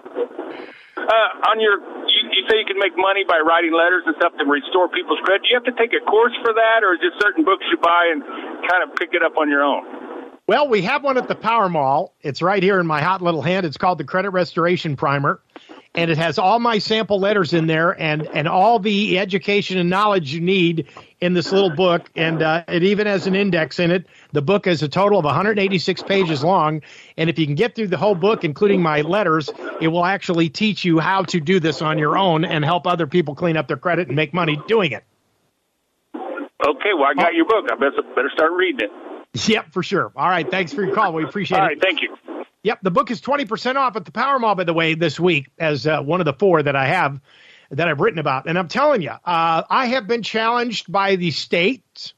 you say you can make money by writing letters and stuff to restore people's credit. Do you have to take a course for that, or is it certain books you buy and kind of pick it up on your own? Well, we have one at the Power Mall. It's right here in my hot little hand. It's called the Credit Restoration Primer, and it has all my sample letters in there and all the education and knowledge you need in this little book, and it even has an index in it. The book is a total of 186 pages long, and if you can get through the whole book, including my letters, it will actually teach you how to do this on your own and help other people clean up their credit and make money doing it. Okay, well, I got your book. I better start reading it. Yep, for sure. All right, thanks for your call. We appreciate it. All right, thank you. Yep, the book is 20% off at the Power Mall, by the way, this week, as one of the 4 that I've written about. And I'm telling you, I have been challenged by the states,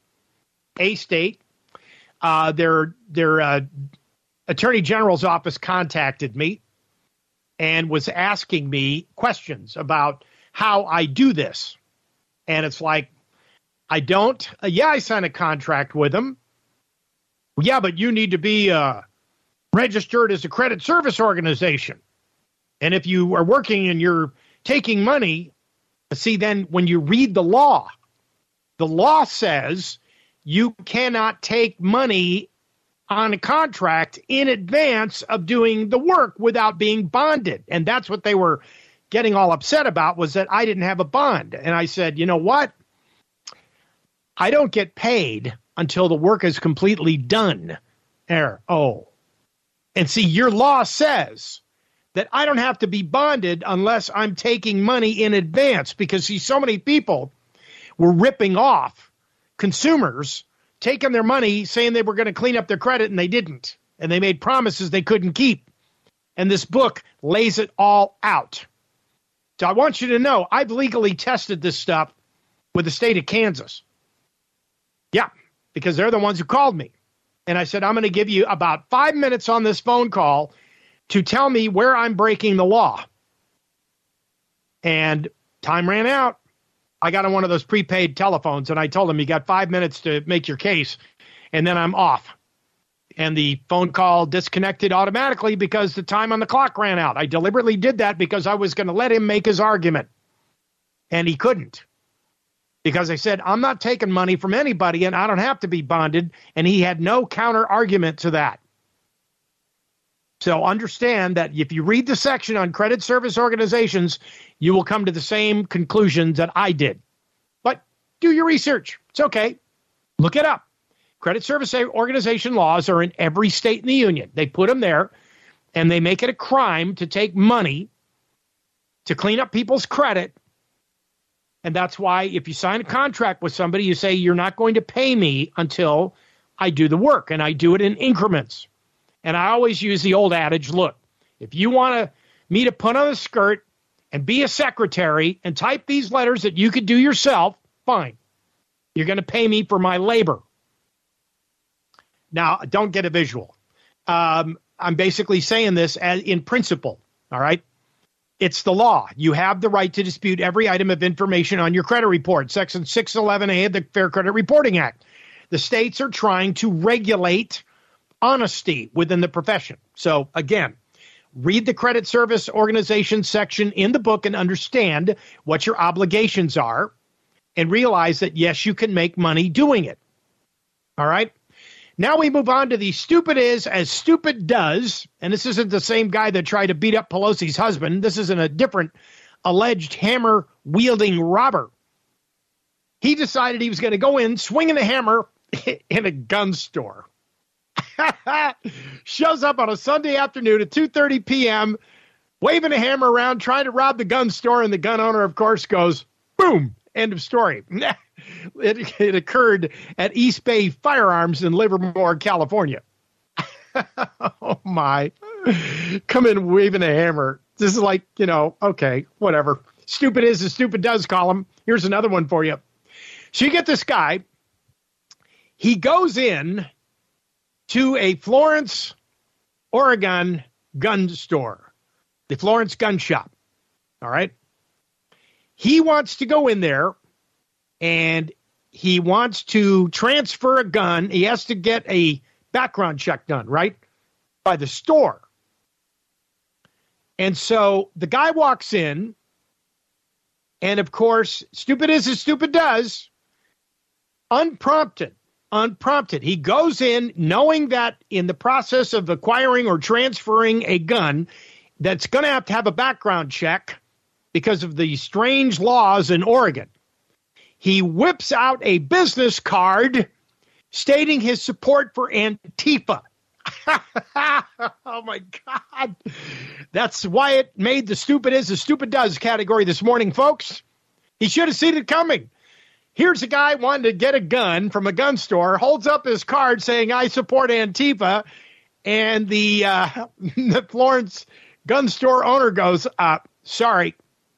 their Attorney General's office contacted me and was asking me questions about how I do this. And it's like, I don't. I signed a contract with them. Yeah, but you need to be registered as a credit service organization. And if you are working and you're taking money, see, then when you read the law says you cannot take money on a contract in advance of doing the work without being bonded. And that's what they were getting all upset about, was that I didn't have a bond. And I said, you know what? I don't get paid until the work is completely done. And see, your law says that I don't have to be bonded unless I'm taking money in advance, because, see, so many people were ripping off consumers, taking their money, saying they were going to clean up their credit, and they didn't. And they made promises they couldn't keep. And this book lays it all out. So I want you to know, I've legally tested this stuff with the state of Kansas. Yeah, because they're the ones who called me. And I said, I'm going to give you about 5 minutes on this phone call to tell me where I'm breaking the law. And time ran out. I got on one of those prepaid telephones, and I told them, you got 5 minutes to make your case, and then I'm off. And the phone call disconnected automatically because the time on the clock ran out. I deliberately did that because I was going to let him make his argument. And he couldn't. Because I said, I'm not taking money from anybody, and I don't have to be bonded. And he had no counter argument to that. So understand that if you read the section on credit service organizations, you will come to the same conclusions that I did. But do your research. It's okay. Look it up. Credit service organization laws are in every state in the union. They put them there, and they make it a crime to take money to clean up people's credit. And that's why if you sign a contract with somebody, you say you're not going to pay me until I do the work, and I do it in increments. And I always use the old adage, look, if you want me to put on a skirt and be a secretary and type these letters that you could do yourself, fine. You're going to pay me for my labor. Now, don't get a visual. I'm basically saying this as in principle, all right? It's the law. You have the right to dispute every item of information on your credit report. Section 611A of the Fair Credit Reporting Act. The states are trying to regulate honesty within the profession. So, again, read the credit service organization section in the book and understand what your obligations are and realize that, yes, you can make money doing it. All right? Now we move on to the stupid is as stupid does, and this isn't the same guy that tried to beat up Pelosi's husband. This isn't a different alleged hammer-wielding robber. He decided he was going to go in swinging a hammer in a gun store. Shows up on a Sunday afternoon at 2:30 p.m., waving a hammer around, trying to rob the gun store, and the gun owner, of course, goes, boom, end of story. It occurred at East Bay Firearms in Livermore, California. Oh, my. Come in waving a hammer. This is like, okay, whatever. Stupid is as stupid does column. Here's another one for you. So you get this guy. He goes in to a Florence, Oregon gun store, the Florence Gun Shop. All right. He wants to go in there and he wants to transfer a gun. He has to get a background check done, right? By the store. And so the guy walks in, and of course, stupid is as stupid does, unprompted. He goes in knowing that in the process of acquiring or transferring a gun, that's going to have a background check because of the strange laws in Oregon. He whips out a business card stating his support for Antifa. Oh, my God. That's why it made the stupid is as stupid does category this morning, folks. He should have seen it coming. Here's a guy wanting to get a gun from a gun store, holds up his card saying, I support Antifa, and the Florence gun store owner goes, sorry,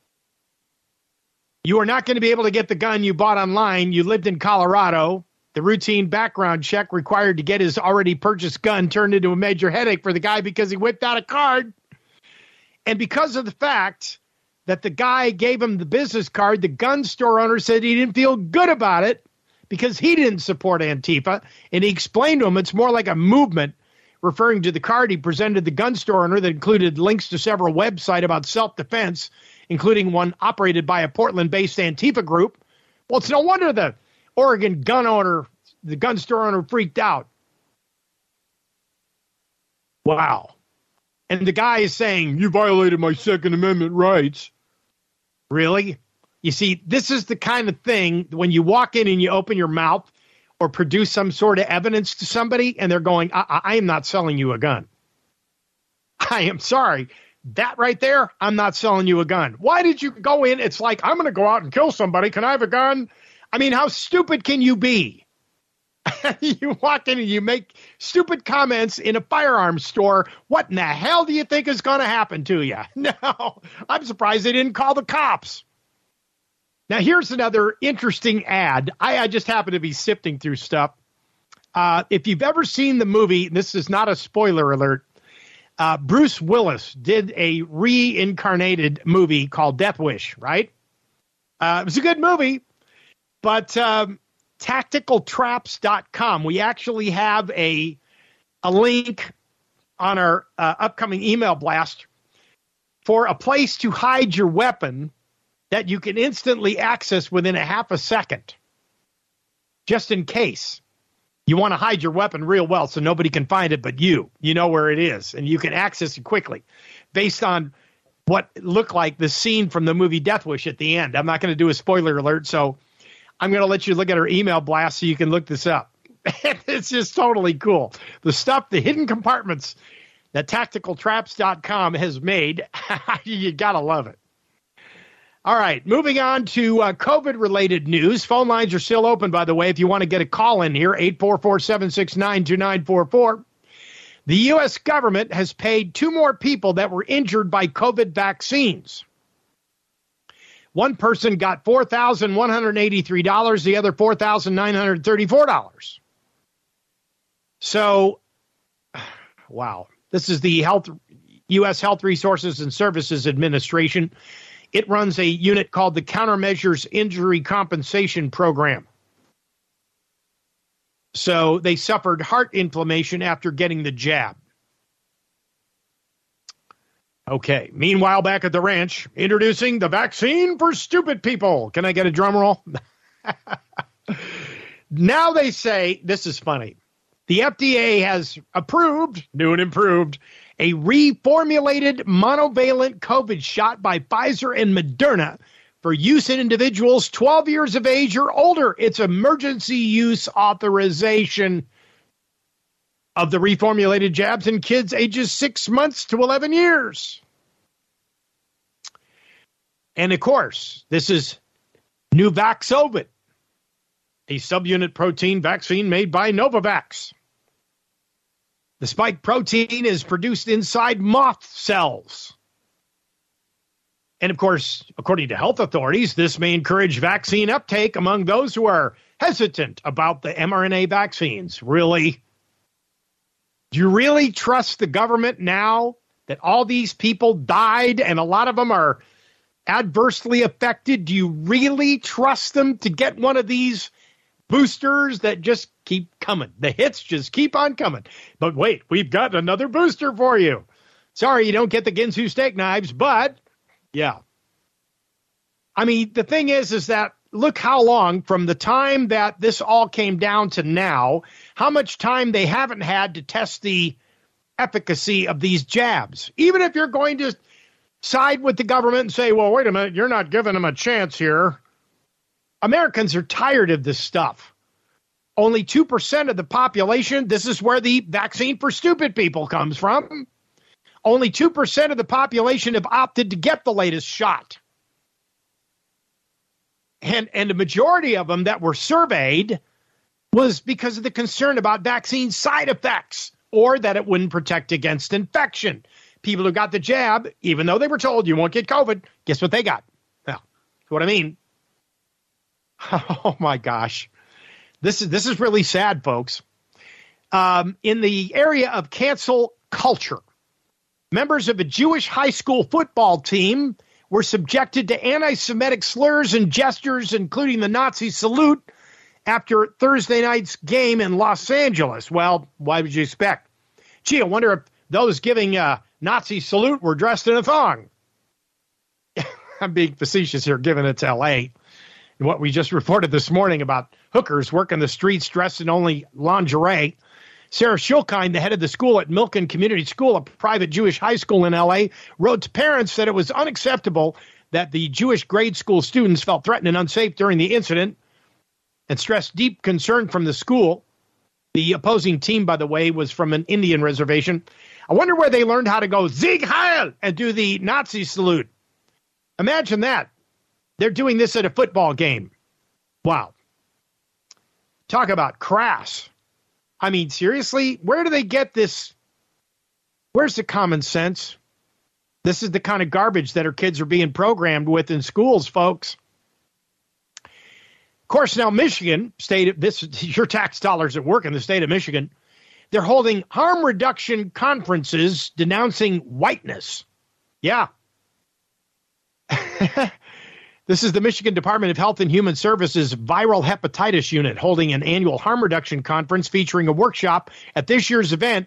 you are not going to be able to get the gun you bought online. You lived in Colorado. The routine background check required to get his already purchased gun turned into a major headache for the guy because he whipped out a card. And because of the fact that the guy gave him the business card, the gun store owner said he didn't feel good about it because he didn't support Antifa. And he explained to him it's more like a movement, referring to the card he presented the gun store owner that included links to several websites about self-defense, including one operated by a Portland-based Antifa group. Well, it's no wonder the Oregon the gun store owner freaked out. Wow. And the guy is saying, you violated my Second Amendment rights. Really? You see, this is the kind of thing when you walk in and you open your mouth or produce some sort of evidence to somebody and they're going, I am not selling you a gun. I am sorry. That right there, I'm not selling you a gun. Why did you go in? It's like, I'm going to go out and kill somebody. Can I have a gun? I mean, how stupid can you be? You walk in and you make stupid comments in a firearms store. What in the hell do you think is going to happen to you? No, I'm surprised they didn't call the cops. Now, here's another interesting ad. I just happen to be sifting through stuff. If you've ever seen the movie, this is not a spoiler alert, Bruce Willis did a reincarnated movie called Death Wish, right? It was a good movie, but tacticaltraps.com. We actually have a link on our upcoming email blast for a place to hide your weapon that you can instantly access within a half a second, just in case you want to hide your weapon real well so nobody can find it but you. You know where it is, and you can access it quickly based on what looked like the scene from the movie Death Wish at the end. I'm not going to do a spoiler alert, so I'm going to let you look at our email blast so you can look this up. It's just totally cool. The stuff, the hidden compartments that tacticaltraps.com has made, you got to love it. All right, moving on to COVID-related news. Phone lines are still open, by the way, if you want to get a call in here, 844-769-2944. The U.S. government has paid 2 more people that were injured by COVID vaccines. One person got $4,183, the other $4,934. So, wow. This is the Health U.S. Health Resources and Services Administration. It runs a unit called the Countermeasures Injury Compensation Program. So they suffered heart inflammation after getting the jab. Okay. Meanwhile, back at the ranch, introducing the vaccine for stupid people. Can I get a drum roll? Now they say, this is funny, the FDA has approved, new and improved, a reformulated monovalent COVID shot by Pfizer and Moderna for use in individuals 12 years of age or older. It's emergency use authorization of the reformulated jabs in kids ages 6 months to 11 years. And of course, this is Nuvaxovid, a subunit protein vaccine made by Novavax. The spike protein is produced inside moth cells. And of course, according to health authorities, this may encourage vaccine uptake among those who are hesitant about the mRNA vaccines. Really? Do you really trust the government now that all these people died and a lot of them are adversely affected? Do you really trust them to get one of these boosters that just keep coming? The hits just keep on coming. But wait, we've got another booster for you. Sorry, you don't get the Ginsu steak knives, but yeah. I mean, the thing is that look how long from the time that this all came down to now, how much time they haven't had to test the efficacy of these jabs. Even if you're going to side with the government and say, well, wait a minute, you're not giving them a chance here. Americans are tired of this stuff. Only 2% of the population, this is where the vaccine for stupid people comes from. Only 2% of the population have opted to get the latest shot. And the majority of them that were surveyed was because of the concern about vaccine side effects or that it wouldn't protect against infection. People who got the jab, even though they were told you won't get COVID, guess what they got? Well, that's what I mean. Oh, my gosh. This is really sad, folks. In the area of cancel culture, members of a Jewish high school football team were subjected to anti-Semitic slurs and gestures, including the Nazi salute, after Thursday night's game in Los Angeles. Well, why would you expect? Gee, I wonder if those giving a Nazi salute were dressed in a thong. I'm being facetious here, given it's L.A., and what we just reported this morning about hookers working the streets dressed in only lingerie. Sarah Schulkind, the head of the school at Milken Community School, a private Jewish high school in L.A., wrote to parents that it was unacceptable that the Jewish grade school students felt threatened and unsafe during the incident and stressed deep concern from the school. The opposing team, by the way, was from an Indian reservation. I wonder where they learned how to go Sieg Heil and do the Nazi salute. Imagine that. They're doing this at a football game. Wow. Talk about crass. I mean, seriously, where do they get this? Where's the common sense? This is the kind of garbage that our kids are being programmed with in schools, folks. Of course, now Michigan, your tax dollars at work in the state of Michigan, they're holding harm reduction conferences denouncing whiteness. Yeah. This is the Michigan Department of Health and Human Services Viral Hepatitis Unit holding an annual harm reduction conference featuring a workshop at this year's event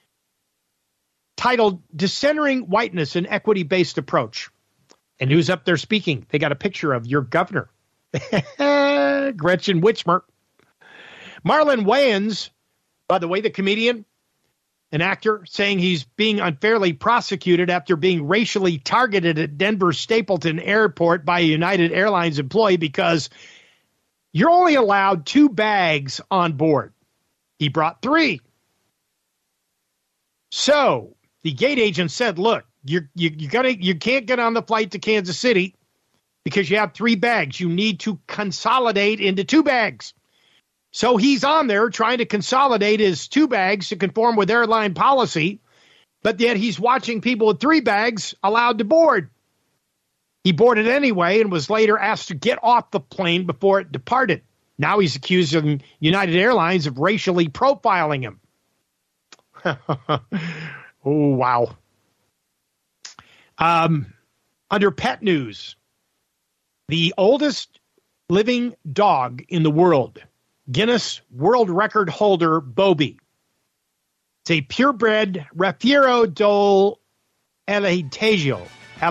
titled Decentering Whiteness, an Equity-Based Approach. And who's up there speaking? They got a picture of your governor, Gretchen Whitmer. Marlon Wayans, by the way, the comedian, an actor, saying he's being unfairly prosecuted after being racially targeted at Denver Stapleton Airport by a United Airlines employee because you're only allowed 2 bags on board. He brought 3. So the gate agent said, look, you can't get on the flight to Kansas City because you have 3 bags. You need to consolidate into 2 bags. So he's on there trying to consolidate his 2 bags to conform with airline policy, but yet he's watching people with 3 bags allowed to board. He boarded anyway and was later asked to get off the plane before it departed. Now he's accused of United Airlines of racially profiling him. Oh, wow. Under pet news, the oldest living dog in the world, Guinness World Record holder Bobby. It's a purebred Rafeiro do Alentejo.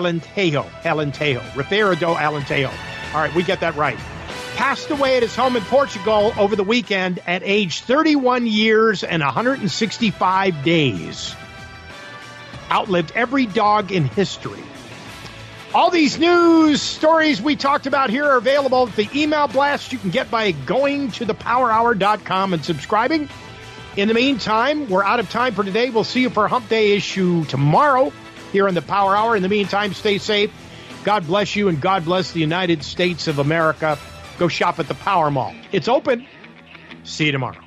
Rafeiro do Alentejo. All right, we get that right. Passed away at his home in Portugal over the weekend at age 31 years and 165 days. Outlived every dog in history. All these news stories we talked about here are available at the email blast you can get by going to thepowerhour.com and subscribing. In the meantime, we're out of time for today. We'll see you for Hump Day issue tomorrow here on the Power Hour. In the meantime, stay safe. God bless you, and God bless the United States of America. Go shop at the Power Mall. It's open. See you tomorrow.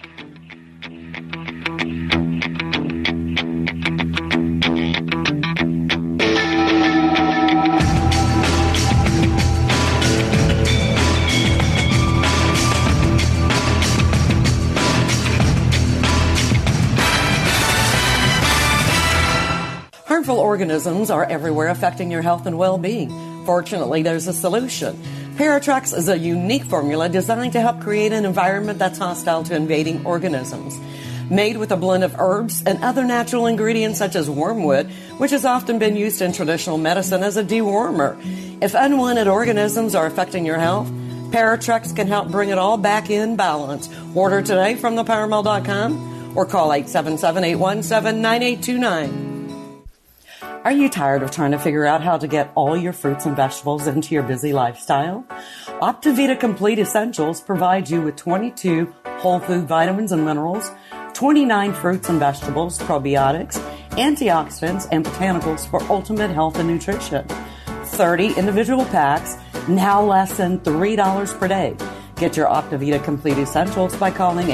Harmful organisms are everywhere affecting your health and well-being. Fortunately, there's a solution. Paratrex is a unique formula designed to help create an environment that's hostile to invading organisms. Made with a blend of herbs and other natural ingredients such as wormwood, which has often been used in traditional medicine as a dewormer. If unwanted organisms are affecting your health, Paratrex can help bring it all back in balance. Order today from thepowermall.com or call 877-817-9829. Are you tired of trying to figure out how to get all your fruits and vegetables into your busy lifestyle? OptiVita Complete Essentials provides you with 22 whole food vitamins and minerals, 29 fruits and vegetables, probiotics, antioxidants, and botanicals for ultimate health and nutrition. 30 individual packs, now less than $3 per day. Get your OptiVita Complete Essentials by calling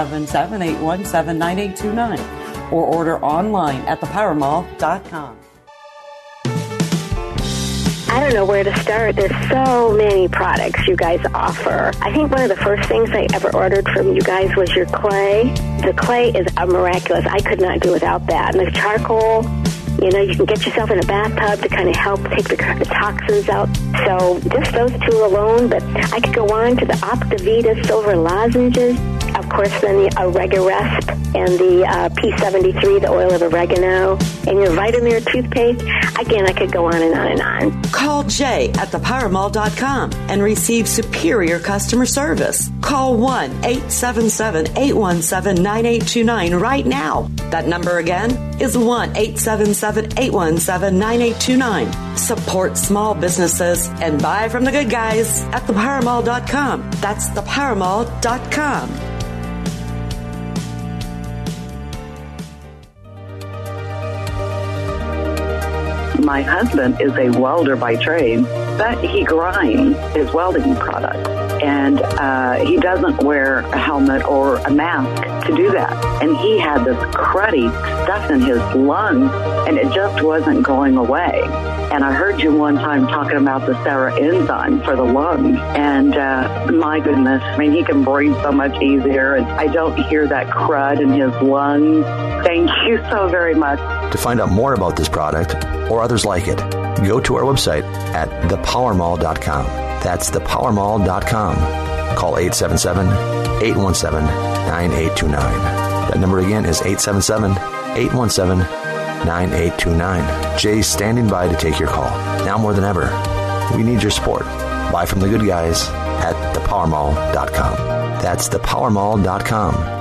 877-817-9829 or order online at thepowermall.com. I don't know where to start. There's so many products you guys offer. I think one of the first things I ever ordered from you guys was your clay. The clay is miraculous. I could not do without that. And the charcoal, you know, you can get yourself in a bathtub to kind of help take the toxins out. So just those two alone, but I could go on to the OptiVita Silver Lozenges. Of course, then the Oregarest and the P73, the oil of oregano, and your Vitamir toothpaste. Again, I could go on and on and on. Call Jay at thepowermall.com and receive superior customer service. Call 1-877-817-9829 right now. That number again is 1-877-817-9829. Support small businesses and buy from the good guys at thepowermall.com. That's thepowermall.com. My husband is a welder by trade, but he grinds his welding product. And he doesn't wear a helmet or a mask to do that. And he had this cruddy stuff in his lungs, and it just wasn't going away. And I heard you one time talking about the Sarah enzyme for the lungs. And my goodness, I mean, he can breathe so much easier, and I don't hear that crud in his lungs. Thank you so very much. To find out more about this product or others like it, go to our website at thepowermall.com. That's thepowermall.com. Call 877-817-9829. That number again is 877-817-9829. Jay's standing by to take your call. Now more than ever, we need your support. Buy from the good guys at thepowermall.com. That's thepowermall.com.